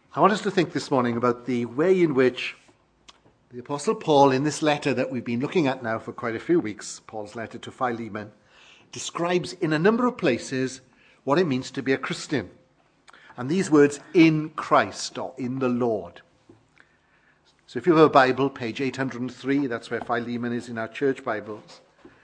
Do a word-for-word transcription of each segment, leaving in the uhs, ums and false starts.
I want us to think this morning about the way in which the Apostle Paul, in this letter that we've been looking at now for quite a few weeks, Paul's letter to Philemon, describes in a number of places what it means to be a Christian. And these words, in Christ, or in the Lord. So if you have a Bible, page eight hundred three, that's where Philemon is in our church Bibles.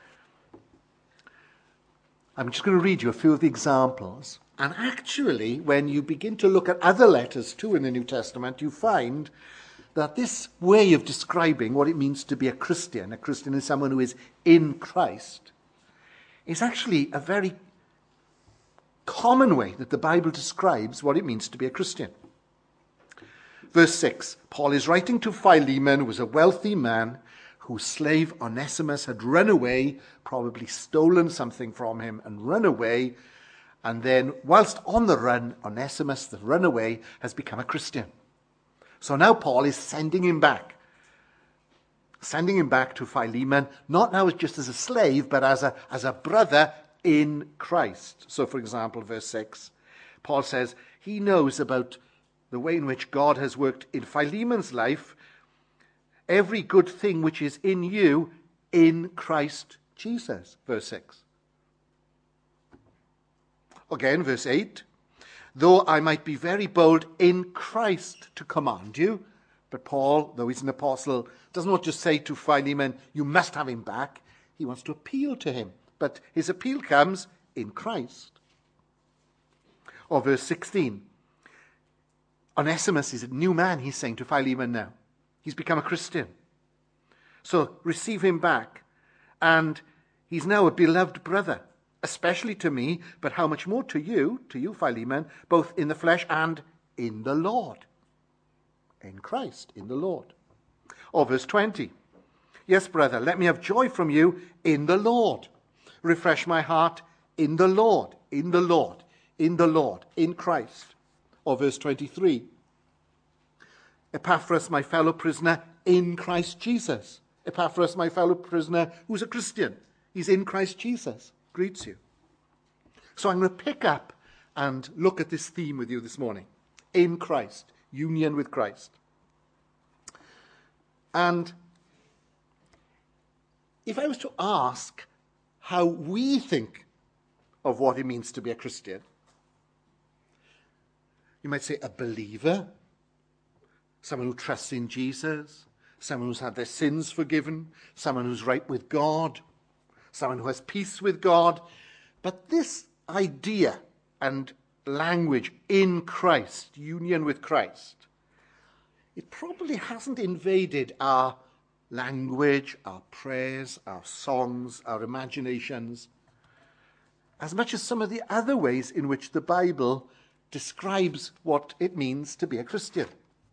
I'm just going to read you a few of the examples. And actually, when you begin to look at other letters too in the New Testament, you find that this way of describing what it means to be a Christian, a Christian is someone who is in Christ, is actually a very common way that the Bible describes what it means to be a Christian. Verse six, Paul is writing to Philemon, who was a wealthy man, whose slave Onesimus had run away, probably stolen something from him and run away. And then, whilst on the run, Onesimus, the runaway, has become a Christian. So now Paul is sending him back. Sending him back to Philemon, not now just as a slave, but as a, as a brother in Christ. So, for example, verse six, Paul says he knows about the way in which God has worked in Philemon's life, every good thing which is in you in Christ Jesus. Verse six. Again, verse eight, though I might be very bold in Christ to command you. But Paul, though he's an apostle, does not just say to Philemon, you must have him back. He wants to appeal to him. But his appeal comes in Christ. Or verse sixteen, Onesimus is a new man, he's saying to Philemon now. He's become a Christian. So receive him back. And he's now a beloved brother. Especially to me, but how much more to you, to you, Philemon, both in the flesh and in the Lord. In Christ, in the Lord. Or verse twenty. Yes, brother, let me have joy from you in the Lord. Refresh my heart in the Lord, in the Lord, in the Lord, in Christ. Or verse twenty-three. Epaphras, my fellow prisoner, in Christ Jesus. Epaphras, my fellow prisoner, who's a Christian. He's in Christ Jesus. Greets you. So I'm going to pick up and look at this theme with you this morning. In Christ. Union with Christ. And if I was to ask how we think of what it means to be a Christian, you might say a believer, someone who trusts in Jesus, someone who's had their sins forgiven, someone who's right with God, someone who has peace with God. But this idea and language, in Christ, union with Christ, it probably hasn't invaded our language, our prayers, our songs, our imaginations, as much as some of the other ways in which the Bible describes what it means to be a Christian.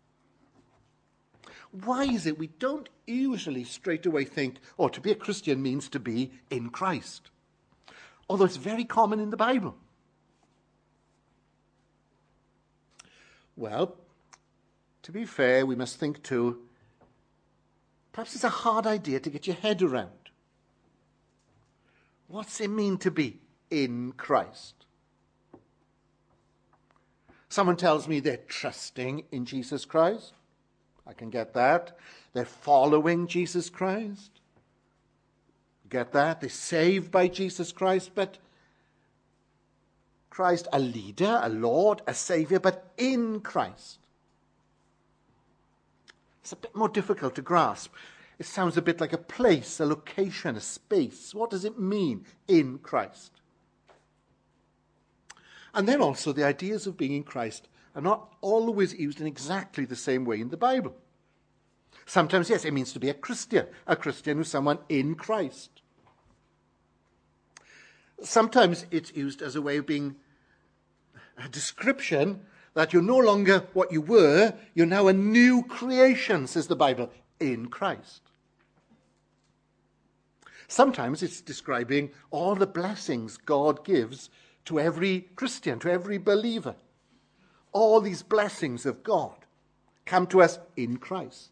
Why is it we don't usually straight away think, oh, to be a Christian means to be in Christ? Although it's very common in the Bible. Well, to be fair, we must think too, perhaps it's a hard idea to get your head around. What's it mean to be in Christ? Someone tells me they're trusting in Jesus Christ. I can get that. They're following Jesus Christ. Get that? They're saved by Jesus Christ, but Christ, a leader, a Lord, a Savior, but in Christ. It's a bit more difficult to grasp. It sounds a bit like a place, a location, a space. What does it mean in Christ? And then also the ideas of being in Christ are not always used in exactly the same way in the Bible. Sometimes, yes, it means to be a Christian. A Christian who's someone in Christ. Sometimes it's used as a way of being a description that you're no longer what you were, you're now a new creation, says the Bible, in Christ. Sometimes it's describing all the blessings God gives to every Christian, to every believer. All these blessings of God come to us in Christ.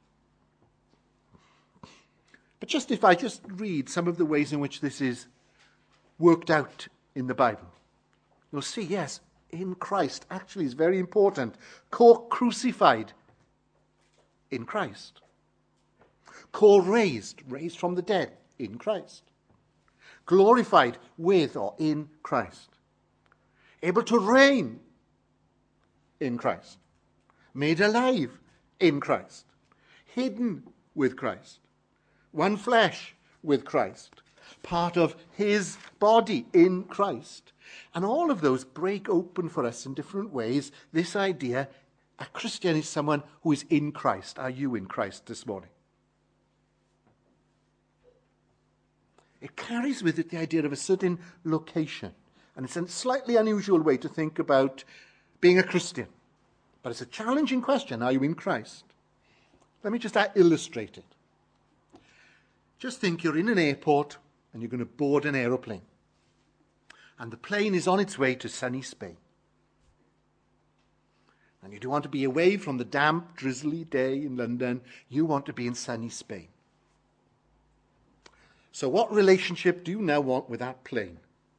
But just if I just read some of the ways in which this is worked out in the Bible, you'll see, yes, in Christ actually is very important. Co-crucified in Christ. Co-raised, raised from the dead in Christ. Glorified with or in Christ. Able to reign in Christ. Made alive in Christ. Hidden with Christ. One flesh with Christ. Part of his body in Christ. And all of those break open for us in different ways this idea, a Christian is someone who is in Christ. Are you in Christ this morning? It carries with it the idea of a certain location. And it's a slightly unusual way to think about being a Christian. But it's a challenging question. Are you in Christ? Let me just illustrate it. Just think you're in an airport and you're going to board an aeroplane. And the plane is on its way to sunny Spain. And you don't want to be away from the damp, drizzly day in London. You want to be in sunny Spain. So what relationship do you now want with that plane?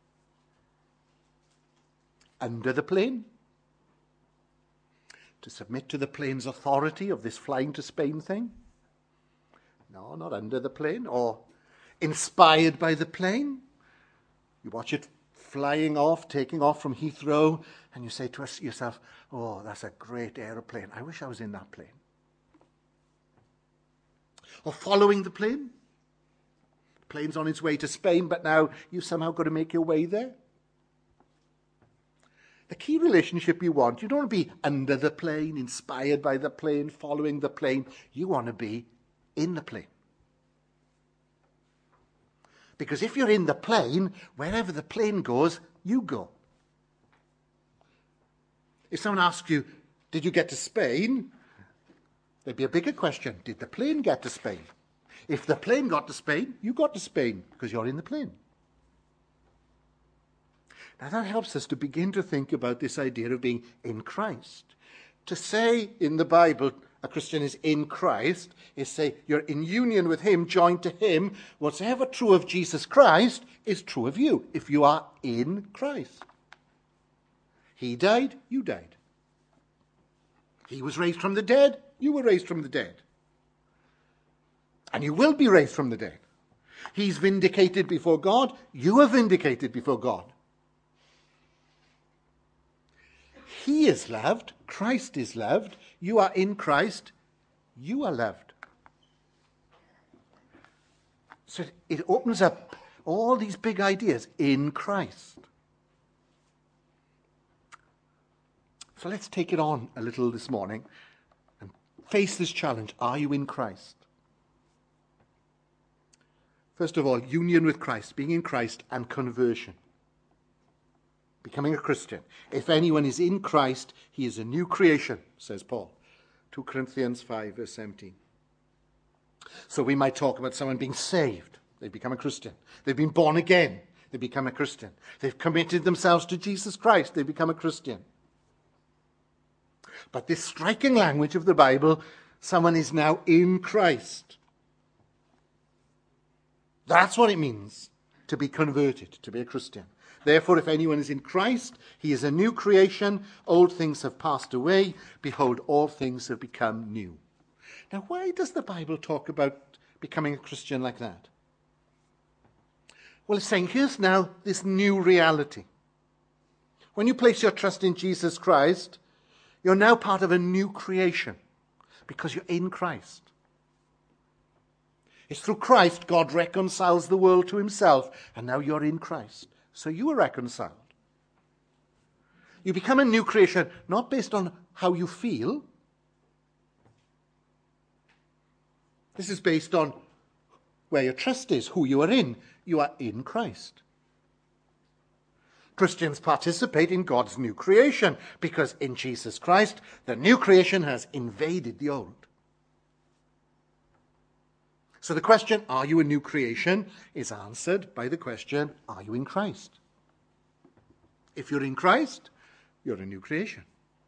Under the plane? To submit to the plane's authority of this flying to Spain thing? No, not under the plane. Or inspired by the plane? You watch it flying off, taking off from Heathrow, and you say to yourself, oh, that's a great aeroplane. I wish I was in that plane. Or following the plane? The plane's on its way to Spain, but now you've somehow got to make your way there. The key relationship you want, you don't want to be under the plane, inspired by the plane, following the plane. You want to be in the plane. Because if you're in the plane, wherever the plane goes, you go. If someone asks you, did you get to Spain? There'd be a bigger question. Did the plane get to Spain? If the plane got to Spain, you got to Spain because you're in the plane. Now that helps us to begin to think about this idea of being in Christ. To say in the Bible a Christian is in Christ is say you're in union with him, joined to him. What's ever true of Jesus Christ is true of you if you are in Christ. He died, you died. He was raised from the dead, you were raised from the dead. And you will be raised from the dead. He's vindicated before God, you are vindicated before God. He is loved, Christ is loved, you are in Christ, you are loved. So it opens up all these big ideas in Christ. So let's take it on a little this morning and face this challenge. Are you in Christ? First of all, union with Christ, being in Christ, and conversion. Becoming a Christian. If anyone is in Christ, he is a new creation, says Paul. Second Corinthians five, verse seventeen. So we might talk about someone being saved. They become a Christian. They've been born again. They become a Christian. They've committed themselves to Jesus Christ. They become a Christian. But this striking language of the Bible, someone is now in Christ. That's what it means to be converted, to be a Christian. Therefore, if anyone is in Christ, he is a new creation. Old things have passed away. Behold, all things have become new. Now, why does the Bible talk about becoming a Christian like that? Well, it's saying, here's now this new reality. When you place your trust in Jesus Christ, you're now part of a new creation because you're in Christ. It's through Christ God reconciles the world to himself, and now you're in Christ. So you are reconciled. You become a new creation, not based on how you feel. This is based on where your trust is, who you are in. You are in Christ. Christians participate in God's new creation because in Jesus Christ, the new creation has invaded the old. So the question, are you a new creation, is answered by the question, are you in Christ? If you're in Christ, you're a new creation.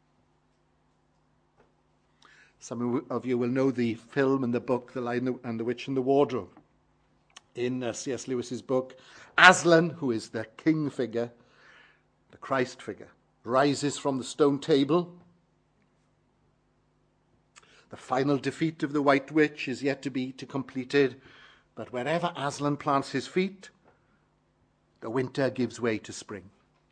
Some of you will know the film and the book, The Lion and the Witch and the Wardrobe. In uh, C S Lewis's book, Aslan, who is the king figure, the Christ figure, rises from the stone table. The final defeat of the White Witch is yet to be to completed, but wherever Aslan plants his feet, the winter gives way to spring.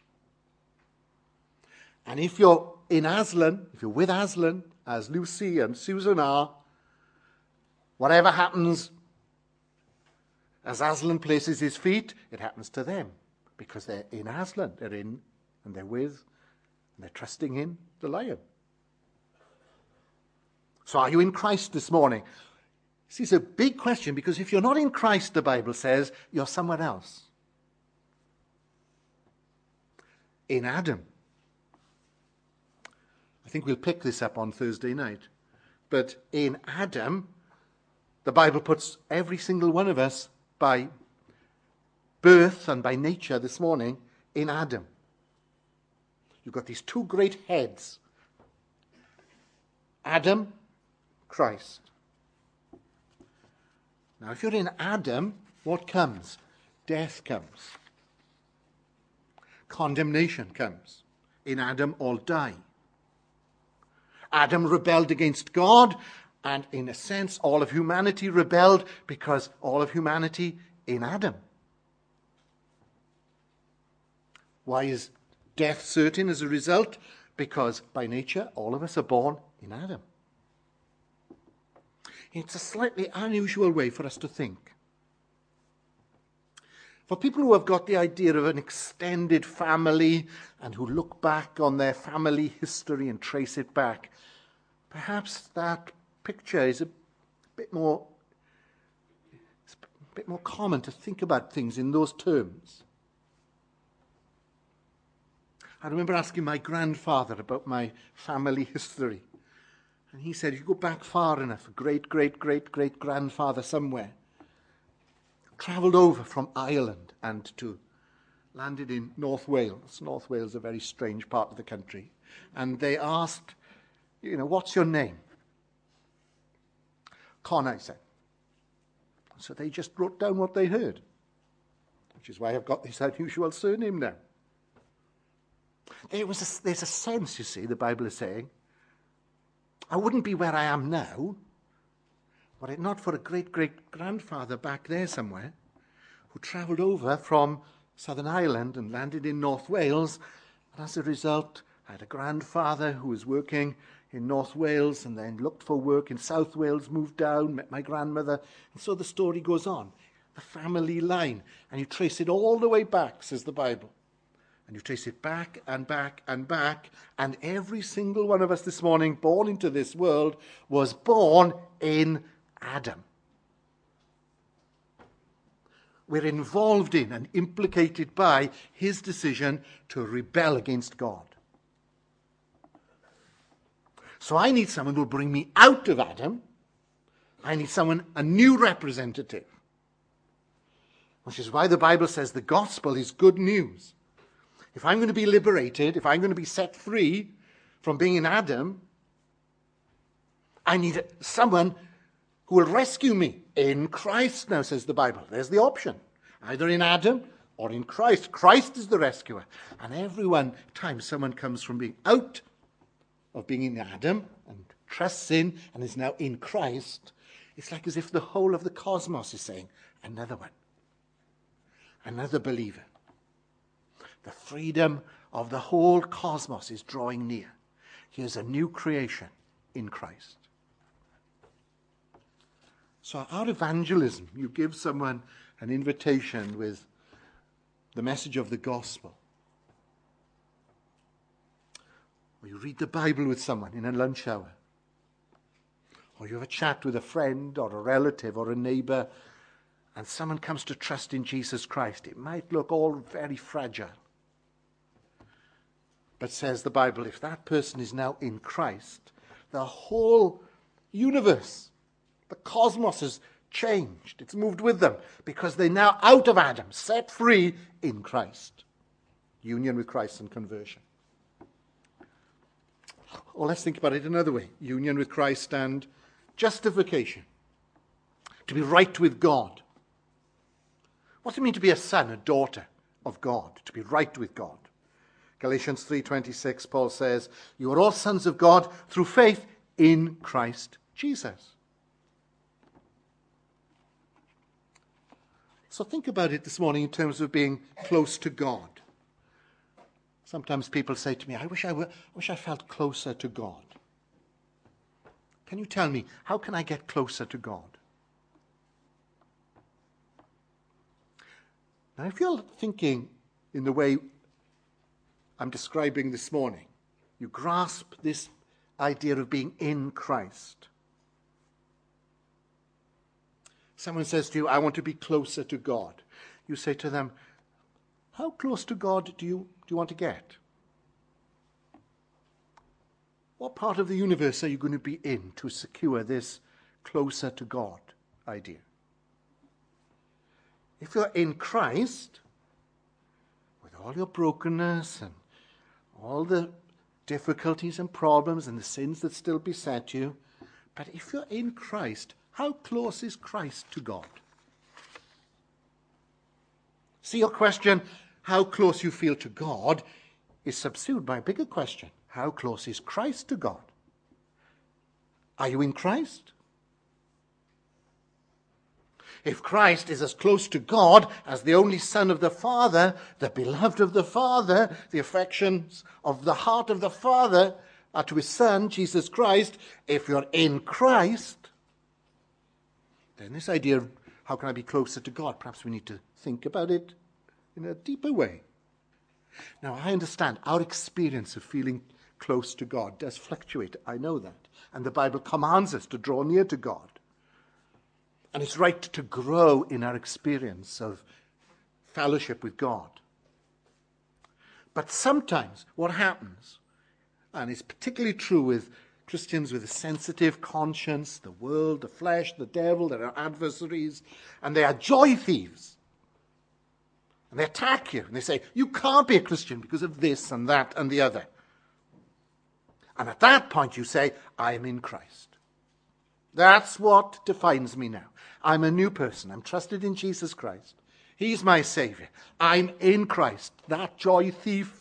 And if you're in Aslan, if you're with Aslan, as Lucy and Susan are, whatever happens as Aslan places his feet, it happens to them, because they're in Aslan, they're in and they're with, and they're trusting in the Lion. So are you in Christ this morning? This is a big question, because if you're not in Christ, the Bible says, you're somewhere else. In Adam. I think we'll pick this up on Thursday night. But in Adam, the Bible puts every single one of us by birth and by nature this morning in Adam. You've got these two great heads. Adam, Christ. Now, if you're in Adam, what comes? Death comes. Condemnation comes. In Adam, all die. Adam rebelled against God, and in a sense, all of humanity rebelled because all of humanity in Adam. Why is death certain as a result? Because by nature, all of us are born in Adam. It's a slightly unusual way for us to think. For people who have got the idea of an extended family and who look back on their family history and trace it back, perhaps that picture is a bit more, it's a bit more common to think about things in those terms. I remember asking my grandfather about my family history. And he said, you go back far enough, a great, great, great, great grandfather somewhere travelled over from Ireland and to landed in North Wales. North Wales is a very strange part of the country. And they asked, you know, what's your name? Con, I said. So they just wrote down what they heard, which is why I've got this unusual surname now. There was a, there's a sense, you see, the Bible is saying, I wouldn't be where I am now were it not for a great-great-grandfather back there somewhere who travelled over from Southern Ireland and landed in North Wales. And as a result, I had a grandfather who was working in North Wales and then looked for work in South Wales, moved down, met my grandmother. And so the story goes on. The family line. And you trace it all the way back, says the Bible. And you trace it back and back and back. And every single one of us this morning born into this world was born in Adam. We're involved in and implicated by his decision to rebel against God. So I need someone who will bring me out of Adam. I need someone, a new representative. Which is why the Bible says the gospel is good news. If I'm going to be liberated, if I'm going to be set free from being in Adam, I need someone who will rescue me in Christ now, says the Bible. There's the option. Either in Adam or in Christ. Christ is the rescuer. And every one time someone comes from being out of being in Adam and trusts in and is now in Christ, it's like as if the whole of the cosmos is saying, another one. Another believer. The freedom of the whole cosmos is drawing near. Here's a new creation in Christ. So our evangelism, you give someone an invitation with the message of the gospel. Or you read the Bible with someone in a lunch hour. Or you have a chat with a friend or a relative or a neighbor, and someone comes to trust in Jesus Christ. It might look all very fragile. But says the Bible, if that person is now in Christ, the whole universe, the cosmos has changed. It's moved with them because they're now out of Adam, set free in Christ. Union with Christ and conversion. Or let's think about it another way. Union with Christ and justification. To be right with God. What does it mean to be a son, a daughter of God? To be right with God. Galatians three twenty-six, Paul says, you are all sons of God through faith in Christ Jesus. So think about it this morning in terms of being close to God. Sometimes people say to me, I wish I were, I wish I felt closer to God. Can you tell me, how can I get closer to God? Now, if you're thinking in the way I'm describing this morning, you grasp this idea of being in Christ. Someone says to you, I want to be closer to God. You say to them, how close to God do you, do you want to get? What part of the universe are you going to be in to secure this closer to God idea? If you're in Christ, with all your brokenness and all the difficulties and problems and the sins that still beset you, but if you're in Christ, how close is Christ to God? See, your question, how close you feel to God, is subsumed by a bigger question. How close is Christ to God? Are you in Christ? If Christ is as close to God as the only Son of the Father, the beloved of the Father, the affections of the heart of the Father are to his Son, Jesus Christ, if you're in Christ, then this idea of how can I be closer to God, perhaps we need to think about it in a deeper way. Now, I understand our experience of feeling close to God does fluctuate. I know that. And the Bible commands us to draw near to God. And it's right to grow in our experience of fellowship with God. But sometimes what happens, and it's particularly true with Christians with a sensitive conscience, the world, the flesh, the devil, there are adversaries, and they are joy thieves. And they attack you, and they say, you can't be a Christian because of this and that and the other. And at that point you say, I am in Christ. That's what defines me now. I'm a new person. I'm trusted in Jesus Christ. He's my Savior. I'm in Christ. That joy thief,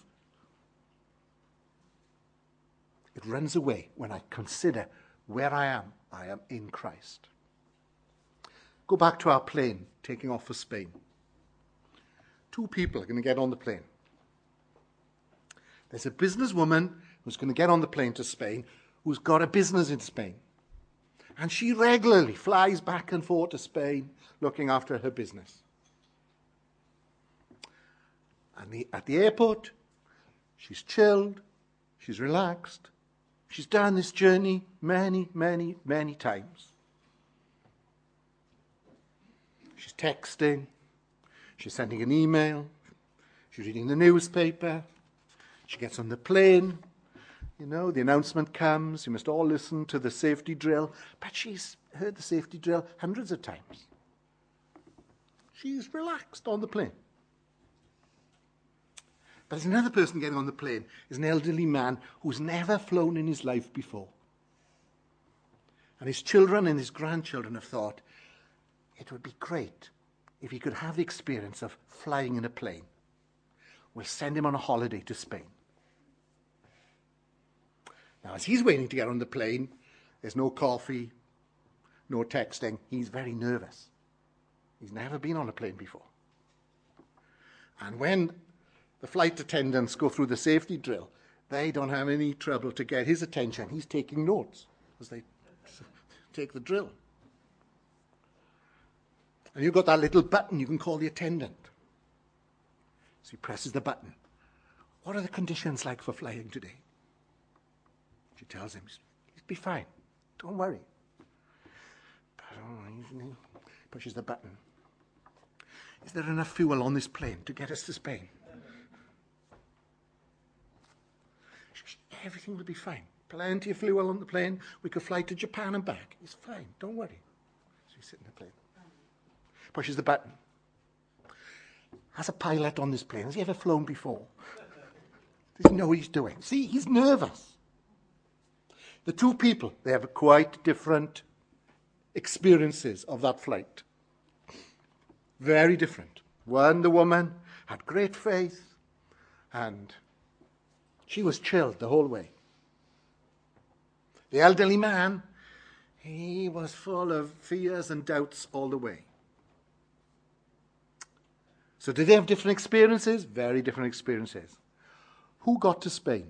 it runs away when I consider where I am. I am in Christ. Go back to our plane taking off for Spain. Two people are going to get on the plane. There's a businesswoman who's going to get on the plane to Spain who's got a business in Spain. And she regularly flies back and forth to Spain looking after her business. And the, at the airport, she's chilled, she's relaxed. She's done this journey many, many, many times. She's texting, she's sending an email, she's reading the newspaper, she gets on the plane. You know, the announcement comes, you must all listen to the safety drill. But she's heard the safety drill hundreds of times. She's relaxed on the plane. But there's another person getting on the plane. Is an elderly man who's never flown in his life before. And his children and his grandchildren have thought, it would be great if he could have the experience of flying in a plane. We'll send him on a holiday to Spain. Now, as he's waiting to get on the plane, there's no coffee, no texting. He's very nervous. He's never been on a plane before. And when the flight attendants go through the safety drill, they don't have any trouble to get his attention. He's taking notes as they take the drill. And you've got that little button you can call the attendant. So he presses the button. What are the conditions like for flying today? She tells him, he'll be fine. Don't worry. But oh, he pushes the button. Is there enough fuel on this plane to get us to Spain? Everything will be fine. Plenty of fuel on the plane. We could fly to Japan and back. It's fine. Don't worry. So he's sitting in the plane. Pushes the button. As a pilot on this plane, has he ever flown before? Does he know what he's doing? See, he's nervous. The two people, they have quite different experiences of that flight. Very different. One, the woman, had great faith and She was chilled the whole way. The elderly man, he was full of fears and doubts all the way. So did they have different experiences? Very different experiences. Who got to Spain?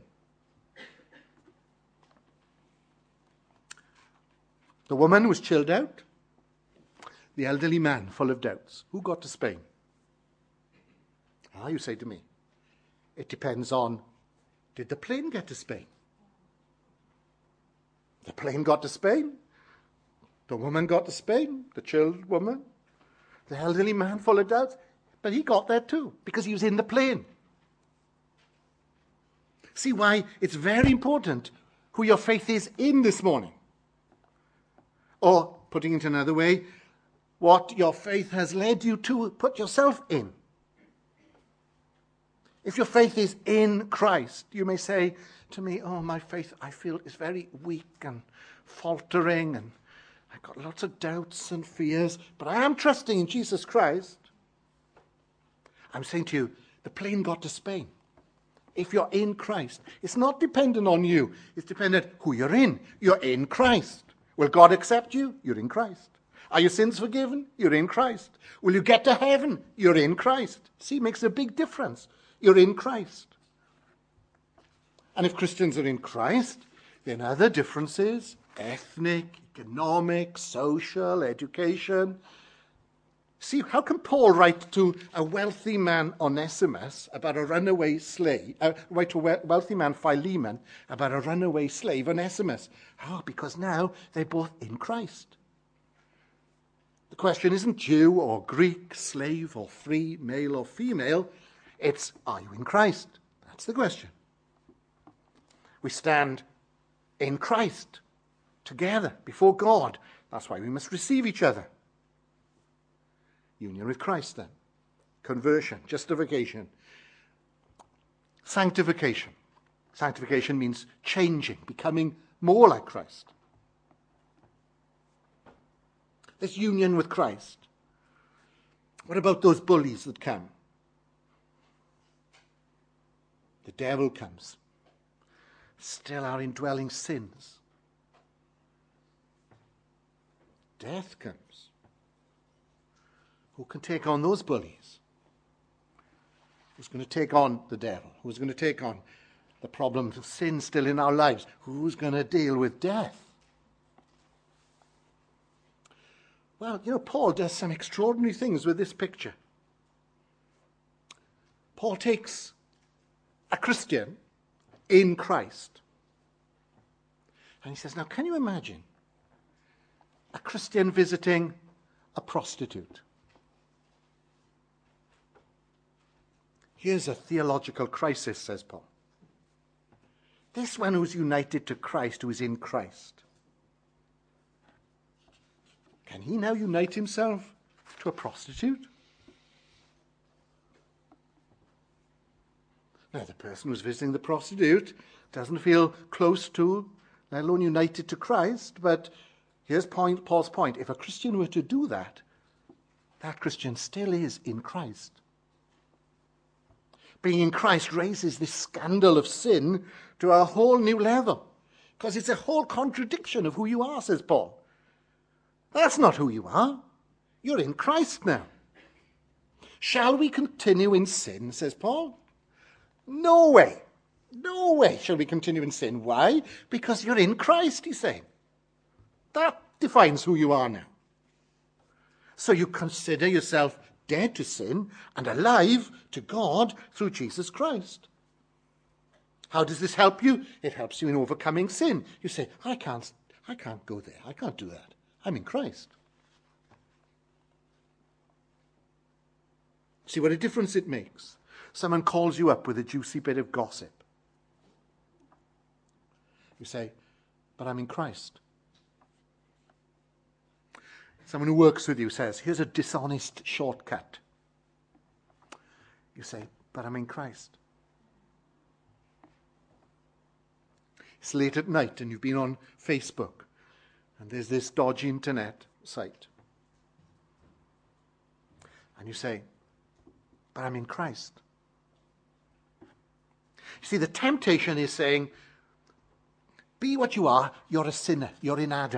The woman was chilled out. The elderly man, full of doubts. Who got to Spain? Ah, you say to me, it depends on, did the plane get to Spain? The plane got to Spain. The woman got to Spain, the chilled woman. The elderly man, full of doubts. But he got there too, because he was in the plane. See why it's very important who your faith is in this morning. Or, putting it another way, what your faith has led you to put yourself in. If your faith is in Christ, you may say to me, oh, my faith, I feel, is very weak and faltering, and I've got lots of doubts and fears, but I am trusting in Jesus Christ. I'm saying to you, the plane got to Spain. If you're in Christ, it's not dependent on you. It's dependent who you're in. You're in Christ. Will God accept you? You're in Christ. Are your sins forgiven? You're in Christ. Will you get to heaven? You're in Christ. See, it makes a big difference. You're in Christ. And if Christians are in Christ, then other differences, ethnic, economic, social, education. See, how can Paul write to a wealthy man Onesimus about a runaway slave, uh, write to a wealthy man Philemon about a runaway slave Onesimus? Oh, because now they're both in Christ. The question isn't Jew or Greek, slave or free, male or female. It's, are you in Christ? That's the question. We stand in Christ together before God. That's why we must receive each other. Union with Christ then. Conversion, justification. Sanctification. Sanctification means changing, becoming more like Christ. This union with Christ. What about those bullies that come? The devil comes. Still our indwelling sins. Death comes. Who can take on those bullies? Who's going to take on the devil? Who's going to take on the problems of sin still in our lives? Who's going to deal with death? Well, you know, Paul does some extraordinary things with this picture. Paul takes a Christian in Christ. And he says, now can you imagine a Christian visiting a prostitute? Here's a theological crisis, says Paul. This one who's united to Christ, who is in Christ, can he now unite himself to a prostitute? Now, the person who's visiting the prostitute doesn't feel close to, let alone united to Christ, but here's point, Paul's point. If a Christian were to do that, that Christian still is in Christ. Being in Christ raises this scandal of sin to a whole new level, because it's a whole contradiction of who you are, says Paul. That's not who you are. You're in Christ now. Shall we continue in sin, says Paul? No way. No way shall we continue in sin. Why? Because you're in Christ, he's saying. That defines who you are now. So you consider yourself dead to sin and alive to God through Jesus Christ. How does this help you? It helps you in overcoming sin. You say, I can't, I can't go there. I can't do that. I'm in Christ. See what a difference it makes. Someone calls you up with a juicy bit of gossip. You say, but I'm in Christ. Someone who works with you says, here's a dishonest shortcut. You say, but I'm in Christ. It's late at night and you've been on Facebook and there's this dodgy internet site. And you say, but I'm in Christ. You see, the temptation is saying, be what you are, you're a sinner, you're in Adam.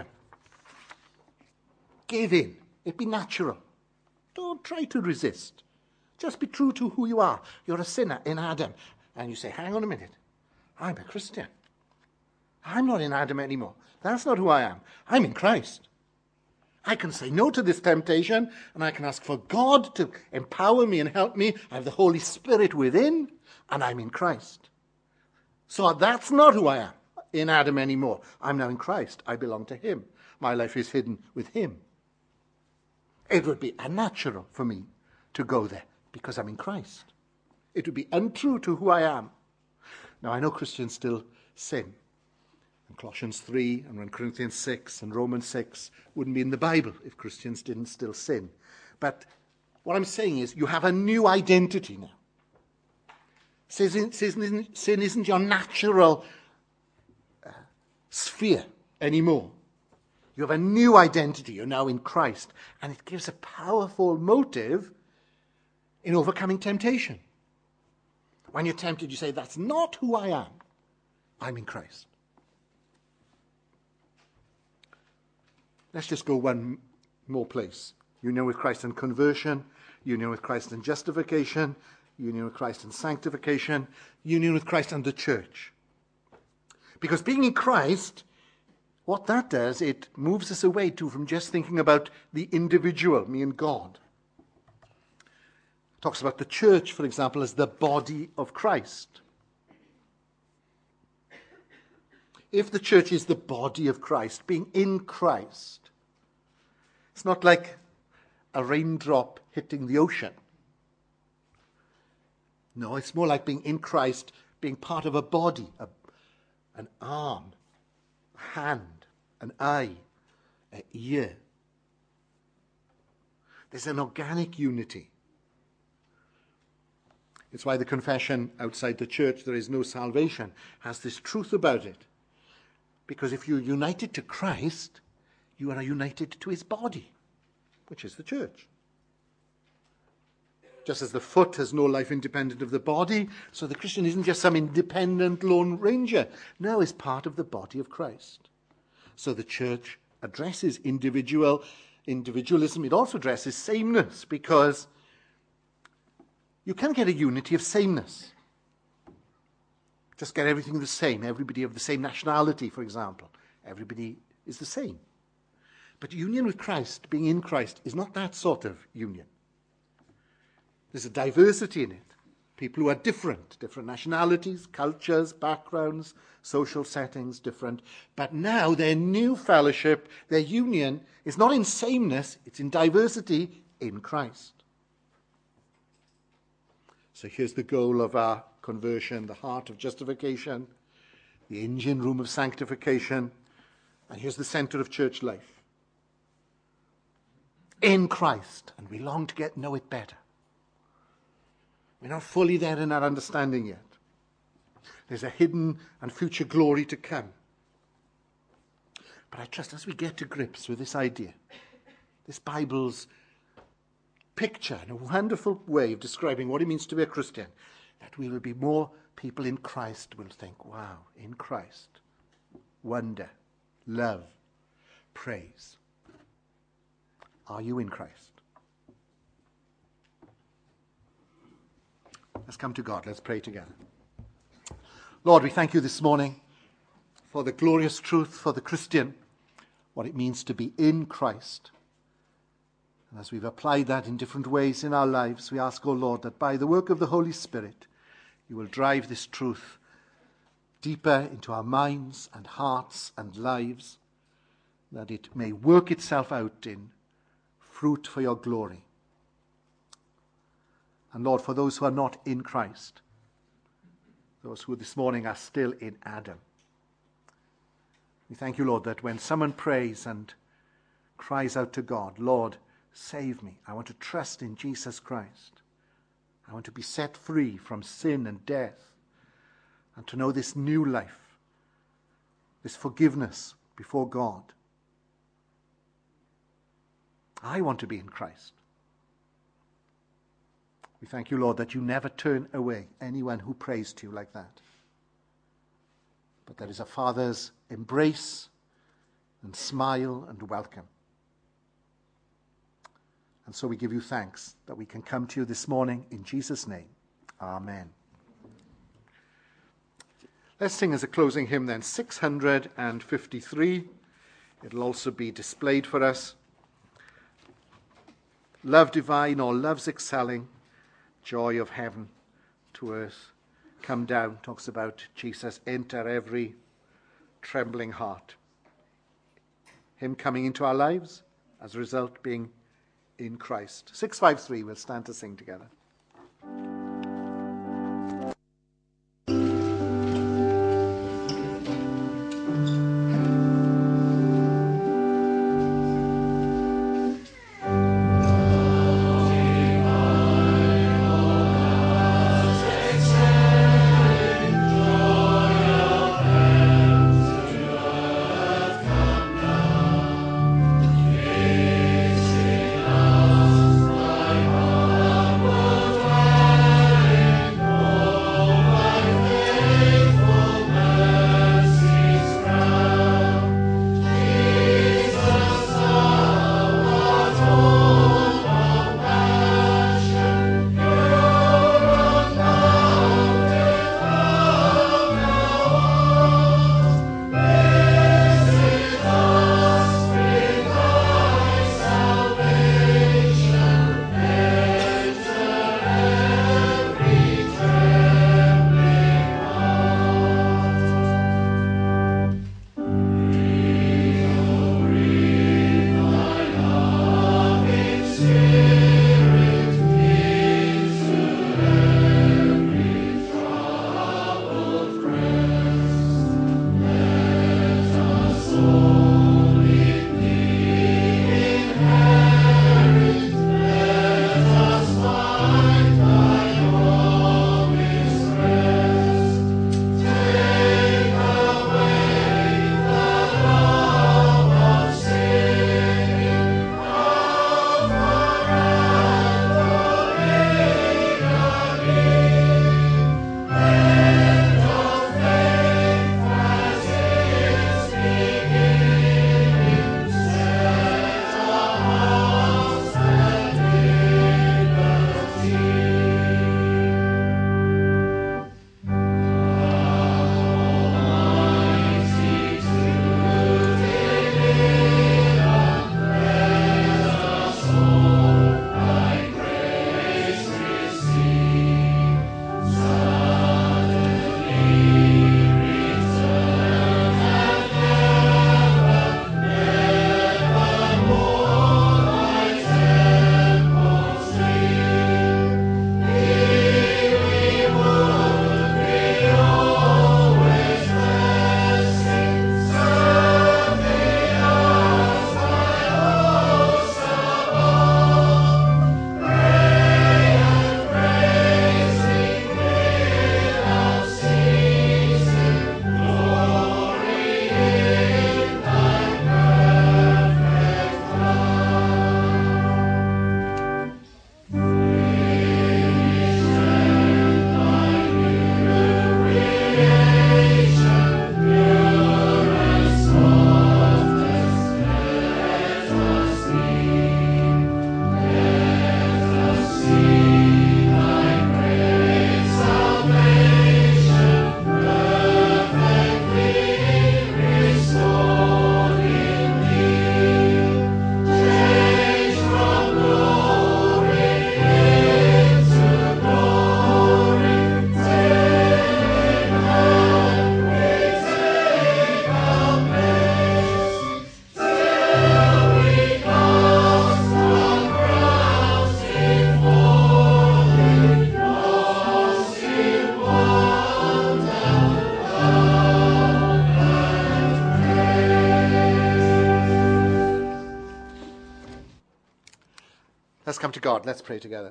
Give in. It'd be natural. Don't try to resist. Just be true to who you are. You're a sinner in Adam. And you say, hang on a minute. I'm a Christian. I'm not in Adam anymore. That's not who I am. I'm in Christ. I can say no to this temptation, and I can ask for God to empower me and help me. I have the Holy Spirit within, and I'm in Christ. So that's not who I am in Adam anymore. I'm now in Christ. I belong to him. My life is hidden with him. It would be unnatural for me to go there because I'm in Christ. It would be untrue to who I am. Now, I know Christians still sin. And Colossians three and First Corinthians six and Romans six wouldn't be in the Bible if Christians didn't still sin. But what I'm saying is you have a new identity now. Sin isn't your natural uh, sphere anymore. You have a new identity. You're now in Christ. And it gives a powerful motive in overcoming temptation. When you're tempted, you say, that's not who I am. I'm in Christ. Let's just go one more place. Union with Christ in conversion, union with Christ in justification, union with Christ in sanctification, union with Christ and the church. Because being in Christ, what that does, it moves us away too from just thinking about the individual, me and God. It talks about the church, for example, as the body of Christ. If the church is the body of Christ, being in Christ, it's not like a raindrop hitting the ocean. No, it's more like being in Christ, being part of a body, a, an arm, a hand, an eye, an ear. There's an organic unity. It's why the confession outside the church, there is no salvation, has this truth about it. Because if you're united to Christ, you are united to his body, which is the church. Just as the foot has no life independent of the body, so the Christian isn't just some independent lone ranger. No, is part of the body of Christ. So the church addresses individual individualism. It also addresses sameness, because you can get a unity of sameness. Just get everything the same. Everybody of the same nationality, for example. Everybody is the same. But union with Christ, being in Christ, is not that sort of union. There's a diversity in it. People who are different, different nationalities, cultures, backgrounds, social settings, different. But now their new fellowship, their union, is not in sameness, it's in diversity in Christ. So here's the goal of our conversion, the heart of justification, the engine room of sanctification, and here's the center of church life. In Christ, and we long to get know it better. We're not fully there in our understanding yet. There's a hidden and future glory to come. But I trust as we get to grips with this idea, this Bible's picture in a wonderful way of describing what it means to be a Christian, that we will be more people in Christ will think, wow, in Christ, wonder, love, praise. Are you in Christ? Let's come to God. Let's pray together. Lord, we thank you this morning for the glorious truth for the Christian, what it means to be in Christ. And as we've applied that in different ways in our lives, we ask, O Lord, that by the work of the Holy Spirit, you will drive this truth deeper into our minds and hearts and lives, that it may work itself out in fruit for your glory. And Lord, for those who are not in Christ, those who this morning are still in Adam, we thank you, Lord, that when someone prays and cries out to God, Lord, save me. I want to trust in Jesus Christ. I want to be set free from sin and death and to know this new life, this forgiveness before God. I want to be in Christ. We We thank you, Lord, that you never turn away anyone who prays to you like that. But there is a Father's embrace and smile and welcome. And so we give you thanks that we can come to you this morning in Jesus' name. Amen. Let's sing as a closing hymn then, six hundred fifty-three. It'll also be displayed for us. Love divine, or love's excelling, joy of heaven to earth. Come down, talks about Jesus, enter every trembling heart. Him coming into our lives, as a result being in Christ. six five three, we'll stand to sing together. Let's come to God. Let's pray together.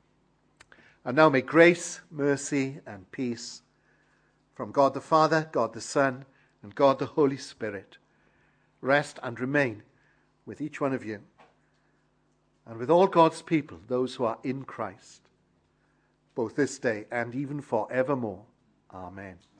And now may grace, mercy, and peace from God the Father, God the Son, and God the Holy Spirit rest and remain with each one of you and with all God's people, those who are in Christ, both this day and even forevermore. Amen.